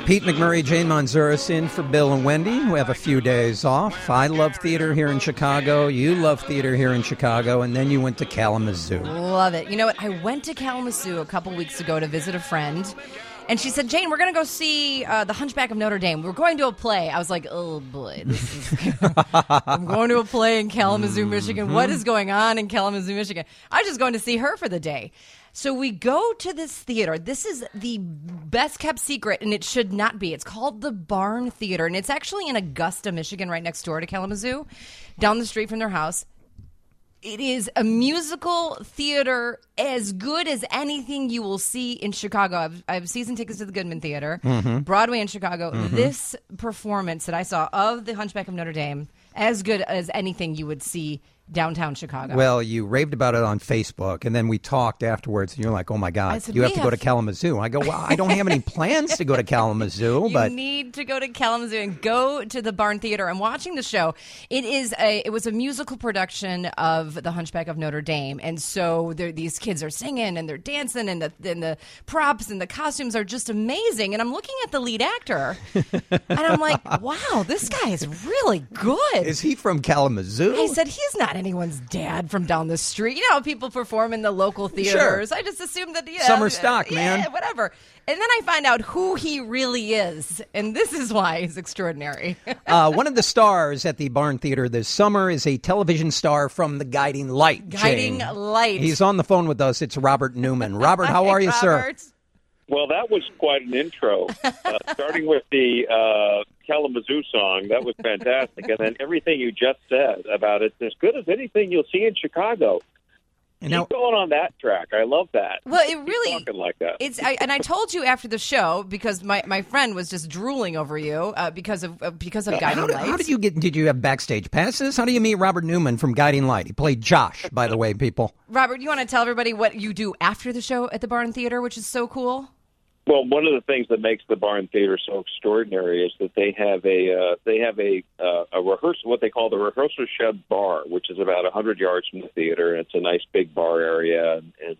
Pete McMurray, Jane Manzuris in for Bill and Wendy, who have a few days off. I love theater here in Chicago. You love theater here in Chicago. And then you went to Kalamazoo. Love it. You know what? I went to Kalamazoo a couple weeks ago to visit a friend. And she said, Jane, we're going to go see The Hunchback of Notre Dame. We're going to a play. I was like, oh, boy. I'm going to a play in Kalamazoo, Michigan. What is going on in Kalamazoo, Michigan? I was just going to see her for the day. So we go to this theater. This is the best-kept secret, and it should not be. It's called the Barn Theater, and it's actually in Augusta, Michigan, right next door to Kalamazoo, down the street from their house. It is a musical theater as good as anything you will see in Chicago. I have season tickets to the Goodman Theater, Broadway in Chicago. This performance that I saw of The Hunchback of Notre Dame, as good as anything you would see downtown Chicago. Well, you raved about it on Facebook, and then we talked afterwards, and you're like, oh, my God, you have to go to Kalamazoo. I go, well, I don't have any plans to go to Kalamazoo. You need to go to Kalamazoo and go to the Barn Theater. I'm watching the show. It was a musical production of The Hunchback of Notre Dame, and so these kids are singing, and they're dancing, and the props and the costumes are just amazing. And I'm looking at the lead actor, and I'm like, wow, this guy is really good. Is he from Kalamazoo? I said, he's not anyone's dad from down the street. You know how people perform in the local theaters. Sure. I just assumed that, summer stock, man. Whatever. And then I find out who he really is, and this is why he's extraordinary. One of the stars at the Barn Theater this summer is a television star from The Guiding Light. Guiding Light. He's on the phone with us. It's Robert Newman. Robert, how are you, Robert? sir? Well, that was quite an intro. Starting with the Kalamazoo song, that was fantastic. And then everything you just said about it's as good as anything you'll see in Chicago. Keep going on that track. I love that. Well, it really talking like that. And I told you after the show because my friend was just drooling over you because of Guiding Light. How did you get? Did you have backstage passes? How do you meet Robert Newman from Guiding Light? He played Josh, by the way, people. Robert, you want to tell everybody what you do after the show at the Barn Theater, which is so cool? Well, one of the things that makes the Barn Theater so extraordinary is that they have a rehearsal, what they call the rehearsal shed bar, which is about 100 yards from the theater, and it's a nice big bar area. And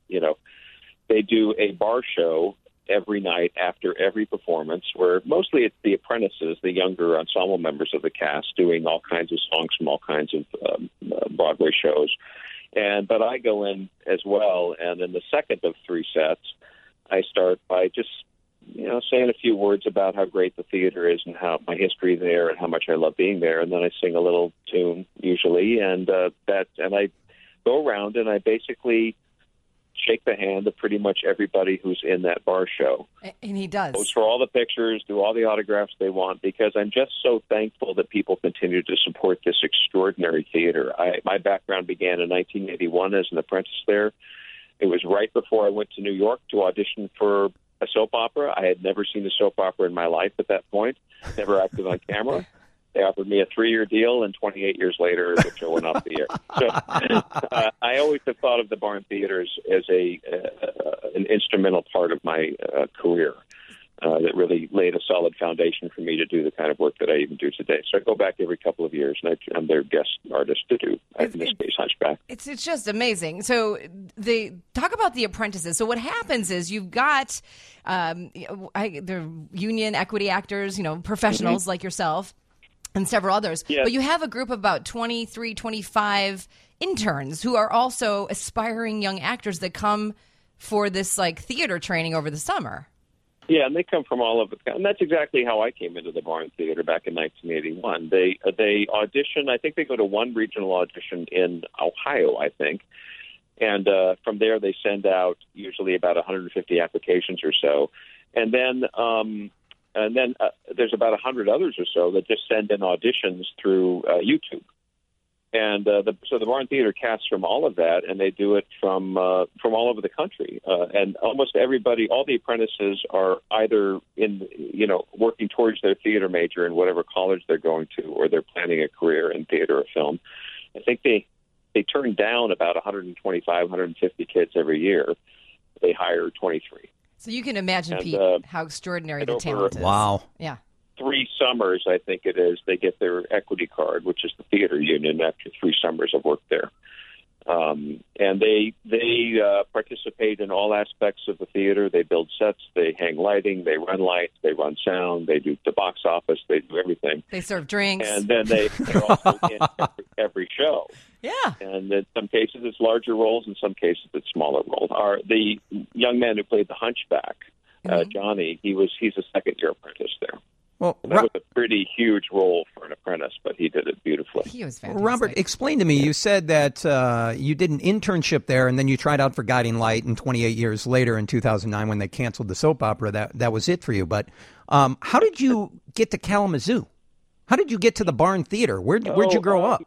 they do a bar show every night after every performance, where mostly it's the apprentices, the younger ensemble members of the cast, doing all kinds of songs from all kinds of Broadway shows. But I go in as well, and in the second of three sets, I start by just, saying a few words about how great the theater is and how my history there and how much I love being there. And then I sing a little tune usually, and I go around and I basically shake the hand of pretty much everybody who's in that bar show. And he does. Pose for all the pictures, do all the autographs they want, because I'm just so thankful that people continue to support this extraordinary theater. My background began in 1981 as an apprentice there. It was right before I went to New York to audition for a soap opera. I had never seen a soap opera in my life at that point, never acted on camera. They offered me a 3-year deal, and 28 years later, the show went off the air. So I always have thought of the Barn Theater as an instrumental part of my career that really laid a solid foundation for me to do the kind of work that I even do today. So I go back every couple of years, and I'm their guest artist to do, in this case, Hunchback. It's just amazing. So they talk about the apprentices. So what happens is you've got the union equity actors, professionals like yourself, and several others. Yes. But you have a group of about 23, 25 interns who are also aspiring young actors that come for this theater training over the summer. Yeah, and they come from all over, and that's exactly how I came into the Barn Theater back in 1981. They audition. I think they go to one regional audition in Ohio, I think, and from there they send out usually about 150 applications or so, and then there's about 100 others or so that just send in auditions through YouTube. And so the Barn Theater casts from all of that, and they do it from all over the country. And almost everybody, all the apprentices are either working towards their theater major in whatever college they're going to, or they're planning a career in theater or film. I think they turn down about 125, 150 kids every year. They hire 23. So you can imagine, Pete, how extraordinary the talent is. Wow. Yeah. 3 summers, I think it is, they get their equity card, which is the theater union, after 3 summers of work there. And they participate in all aspects of the theater. They build sets, they hang lighting, they run lights, they run sound, they do the box office, they do everything. They serve drinks. And then they're also in every show. Yeah. And in some cases it's larger roles, in some cases it's smaller roles. The young man who played the Hunchback, Johnny, he's a second-year apprentice there. Well, that was a pretty huge role for an apprentice, but he did it beautifully. He was fantastic. Robert, explain to me, you said that you did an internship there, and then you tried out for Guiding Light, and 28 years later in 2009 when they canceled the soap opera, that was it for you. But how did you get to Kalamazoo? How did you get to the Barn Theater? Where'd you grow up?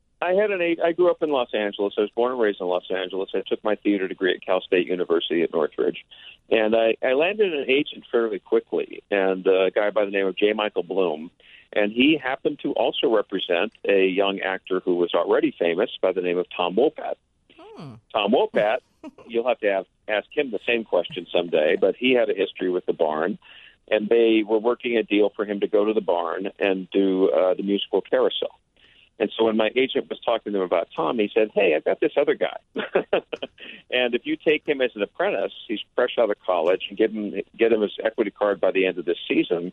I grew up in Los Angeles. I was born and raised in Los Angeles. I took my theater degree at Cal State University at Northridge. And I landed an agent fairly quickly, and a guy by the name of J. Michael Bloom. And he happened to also represent a young actor who was already famous by the name of Tom Wopat. Tom Wopat, you'll have to ask him the same question someday, but he had a history with the Barn. And they were working a deal for him to go to the Barn and do the musical Carousel. And so when my agent was talking to him about Tom, he said, "Hey, I've got this other guy. And if you take him as an apprentice, he's fresh out of college, and get him his equity card by the end of this season,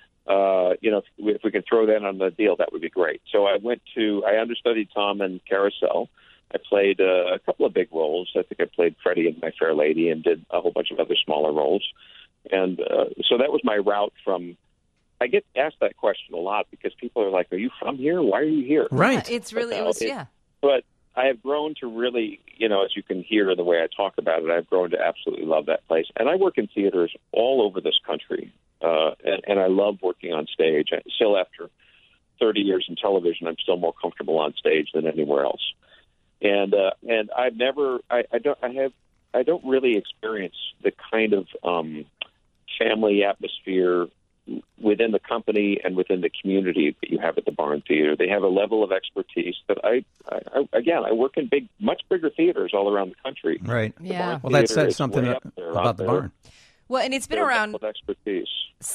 if we can throw that on the deal, that would be great." So I understudied Tom in Carousel. I played a couple of big roles. I think I played Freddie in My Fair Lady and did a whole bunch of other smaller roles. And so that was my route from... I get asked that question a lot because people are like, "Are you from here? Why are you here?" Right. Yeah. But I have grown to really, as you can hear in the way I talk about it, I've grown to absolutely love that place. And I work in theaters all over this country, and I love working on stage. Still, after 30 years in television, I'm still more comfortable on stage than anywhere else. And I've never, I don't really experience the kind of family atmosphere within the company and within the community that you have at the Barn Theater. They have a level of expertise that I work in much bigger theaters all around the country. Right. Yeah. Well, that says something about the Barn. Well, and it's been around expertise.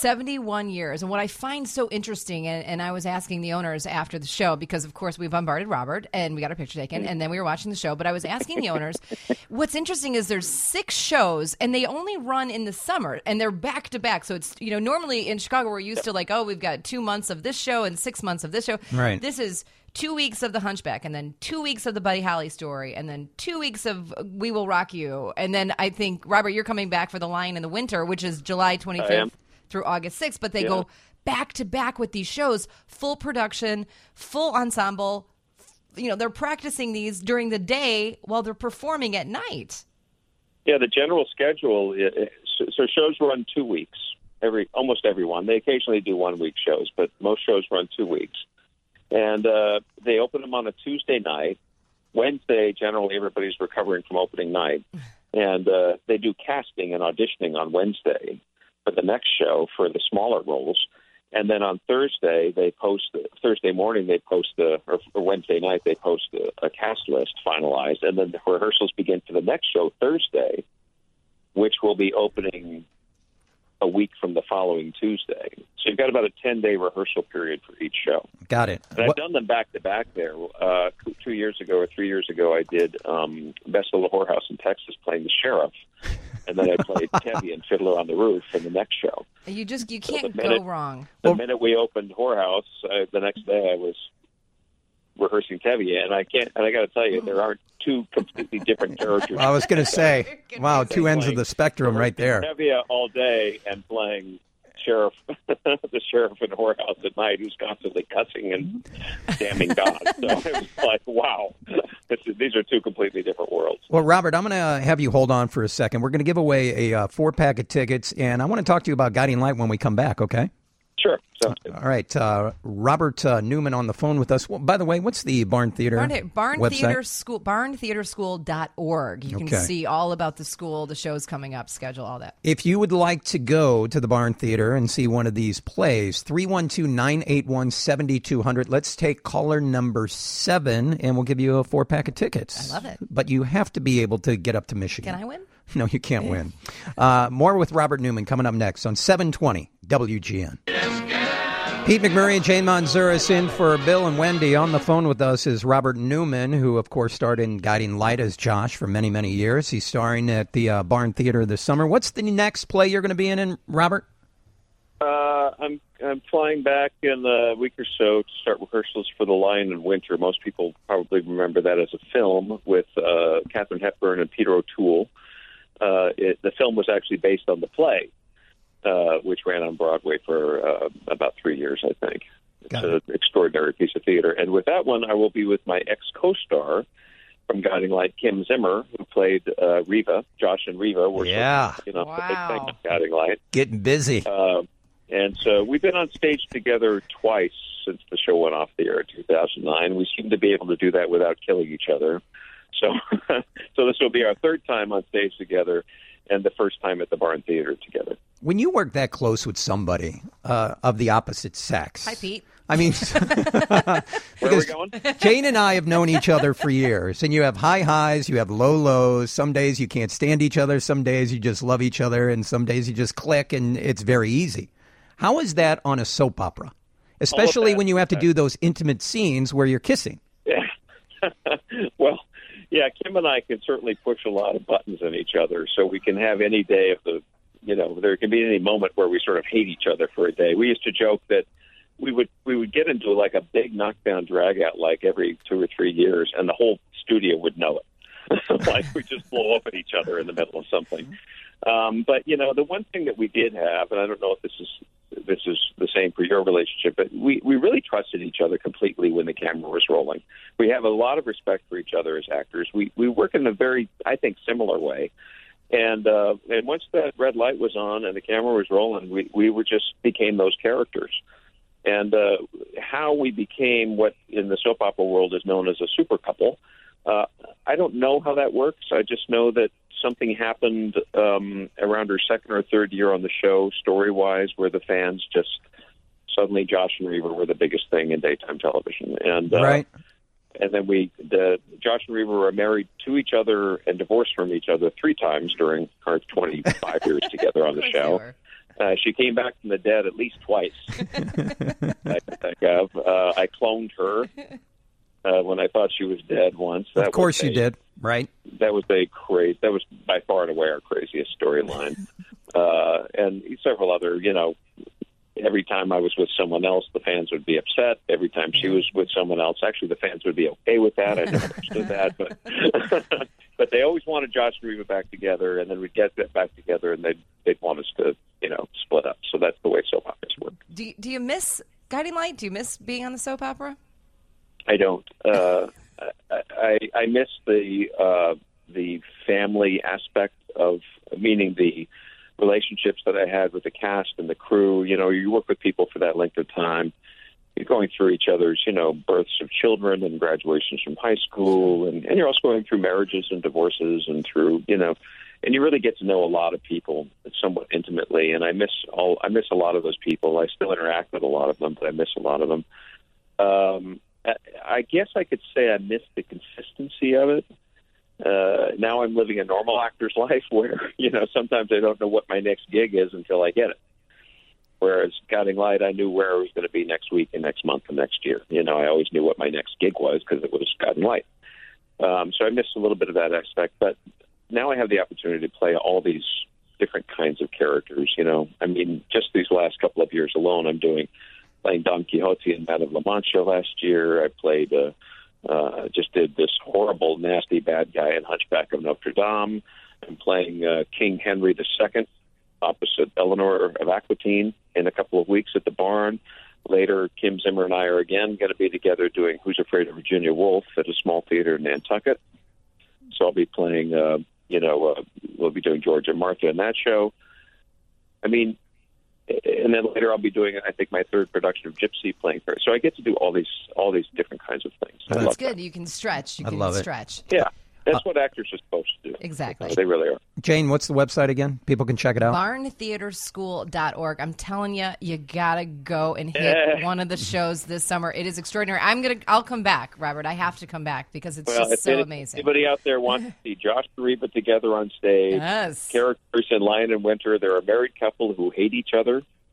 71 years. And what I find so interesting, and I was asking the owners after the show, because, of course, we bombarded Robert, and we got our picture taken, and then we were watching the show. But I was asking the owners, what's interesting is there's 6 shows, and they only run in the summer, and they're back-to-back. So it's, normally in Chicago, we're used to like, we've got 2 months of this show and 6 months of this show. Right. This is 2 weeks of The Hunchback, and then 2 weeks of the Buddy Holly story, and then 2 weeks of We Will Rock You. And then I think, Robert, you're coming back for The Lion in the Winter, which is July 25th through August 6th. But they go back to back with these shows, full production, full ensemble. They're practicing these during the day while they're performing at night. Yeah, the general schedule, so shows run 2 weeks, almost every one. They occasionally do 1 week shows, but most shows run 2 weeks. And they open them on a Tuesday night. Wednesday, generally, everybody's recovering from opening night. And they do casting and auditioning on Wednesday for the next show for the smaller roles. And then on Thursday, Thursday morning, or Wednesday night, they post a cast list finalized. And then the rehearsals begin for the next show, Thursday, which will be opening a week from the following Tuesday. So you've got about a 10-day rehearsal period for each show. Got it. And I've done them back-to-back there. 2 years ago or 3 years ago, I did Best of the Whorehouse in Texas playing the sheriff. And then I played Tevye and Fiddler on the Roof in the next show. You can't go wrong. The minute we opened Whorehouse, the next day I was rehearsing Tevye, and I got to tell you, there aren't 2 completely different characters. I was going to say, wow, 2 ends of the spectrum right there. Tevye all day and playing the sheriff in Whorehouse at night, who's constantly cussing and damning God. So it was like, wow, these are 2 completely different worlds. Well, Robert, I'm going to have you hold on for a second. We're going to give away a 4-pack of tickets, and I want to talk to you about Guiding Light when we come back, okay? Sure. Sounds good. All right. Robert Newman on the phone with us. Well, by the way, what's the Barn Theater website? Theater School, barntheaterschool.org. You can see all about the school, the shows coming up, schedule, all that. If you would like to go to the Barn Theater and see one of these plays, 312-981-7200. Let's take caller number 7, and we'll give you a 4-pack of tickets. I love it. But you have to be able to get up to Michigan. Can I win? No, you can't win. More with Robert Newman coming up next on 720 WGN. Pete McMurray and Jane Manzouras in for Bill and Wendy. On the phone with us is Robert Newman, who, of course, starred in Guiding Light as Josh for many, many years. He's starring at the Barn Theater this summer. What's the next play you're going to be in, Robert? I'm flying back in a week or so to start rehearsals for The Lion in Winter. Most people probably remember that as a film with Katharine Hepburn and Peter O'Toole. The film was actually based on the play, which ran on Broadway for about 3 years, I think. It's an extraordinary piece of theater. And with that one, I will be with my ex-co-star from Guiding Light, Kim Zimmer, who played Reva. Josh and Reva were wow. Big thing on Guiding Light. Getting busy. And so we've been on stage together twice since the show went off the air in 2009. We seem to be able to do that without killing each other. So so this will be our third time on stage together and the first time at the Barn Theater together. When you work that close with somebody of the opposite sex... Hi, Pete. I mean, where are we going? Jane and I have known each other for years, and you have high highs, you have low lows. Some days you can't stand each other, some days you just love each other, and some days you just click, and it's very easy. How is that on a soap opera, especially when you have to do those intimate scenes where you're kissing? Yeah. Well, yeah, Kim and I can certainly push a lot of buttons in each other, so we can have any day of the, there can be any moment where we sort of hate each other for a day. We used to joke that we would get into like a big knockdown drag out like every 2 or 3 years, and the whole studio would know it. Like we just blow up at each other in the middle of something. But the one thing that we did have, and I don't know if this is the same for your relationship, but we really trusted each other completely when the camera was rolling. We have a lot of respect for each other as actors. We work in a very, I think, similar way. And once that red light was on and the camera was rolling, we were just became those characters. And how we became what in the soap opera world is known as a super couple, I don't know how that works. I just know that something happened around her second or third year on the show, story-wise, where the fans just suddenly Josh and Reva were the biggest thing in daytime television. And right. And then Josh and Reva were married to each other and divorced from each other 3 times during our 25 years together on the show. She came back from the dead at least twice. I cloned her when I thought she was dead once. Of course you did, right? That was that was by far and away our craziest storyline. And several other, every time I was with someone else, the fans would be upset. Every time she was with someone else, actually the fans would be okay with that. I never understood that, but they always wanted Josh and Reva back together, and then we'd get back together, and they'd want us to, split up. So that's the way soap operas work. Do you miss Guiding Light? Do you miss being on the soap opera? I don't. I miss the family aspect of, meaning the relationships that I had with the cast and the crew. You work with people for that length of time. You're going through each other's, births of children and graduations from high school, and you're also going through marriages and divorces and through, and you really get to know a lot of people somewhat intimately. And I miss a lot of those people. I still interact with a lot of them, but I miss a lot of them. I guess I could say I miss the consistency of it. Now I'm living a normal actor's life where, sometimes I don't know what my next gig is until I get it. Whereas Guiding Light, I knew where I was going to be next week and next month and next year. I always knew what my next gig was because it was Guiding Light. So I missed a little bit of that aspect. But now I have the opportunity to play all these different kinds of characters. Just these last couple of years alone, I'm playing Don Quixote in Madame La Mancha last year. I played, just did this horrible, nasty bad guy in Hunchback of Notre Dame. I'm playing King Henry II opposite Eleanor of Aquitaine in a couple of weeks at the Barn. Later, Kim Zimmer and I are again going to be together doing Who's Afraid of Virginia Woolf at a small theater in Nantucket. So I'll be playing, we'll be doing George and Martha in that show. And then later I'll be doing, I think, my third production of Gypsy, playing her. So I get to do all these different kinds of things. That's good. That. You can stretch. I love stretch. Yeah, that's what actors are supposed to do. Exactly. They really are. Jane, what's the website again? People can check it out. BarnTheaterSchool.org. I'm telling you gotta go and hit one of the shows this summer. It is extraordinary. I'll come back, Robert. I have to come back because it's just so amazing. Anybody out there wants to see Josh and Reva together on stage? Yes. Characters in Lion and Winter. They're a married couple who hate each other.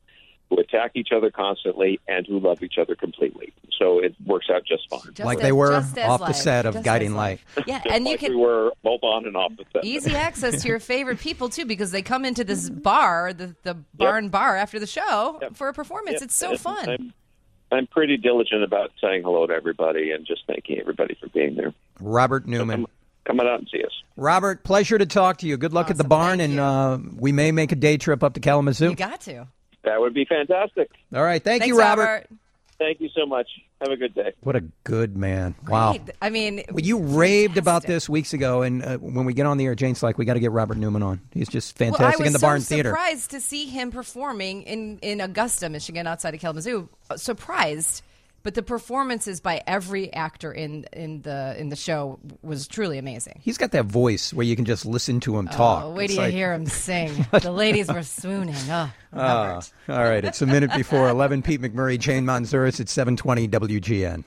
who attack each other constantly, and who love each other completely. So it works out just fine. Like they were off the set of Guiding Light. Yeah, Just and like you can we were both on and off the set. easy access to your favorite people too, because they come into this bar, the barn bar after the show for a performance. Yep. It's so fun. I'm pretty diligent about saying hello to everybody and just thanking everybody for being there. Robert Newman. Come on out and see us. Robert, pleasure to talk to you. Good luck at the barn, Thank and we may make a day trip up to Kalamazoo. You got to. That would be fantastic. All right. Thank you, Thanks, Robert. Thank you so much. Have a good day. What a good man. Wow. Great. I mean, Well, you raved about fantastic. this weeks ago, and when we get on the air, Jane's like, we got to get Robert Newman on. He's just Well, fantastic I was in the so Barn Theater. surprised to see him performing in Augusta, Michigan, outside of Kalamazoo. Surprised, but the performances by every actor in the show was truly amazing. He's got that voice where you can just listen to him talk. Oh, wait It's till you like- hear him sing. The ladies were swooning. Oh, Robert. All right. It's a minute before 11. Pete McMurray, Jane Manzuris at 720 WGN.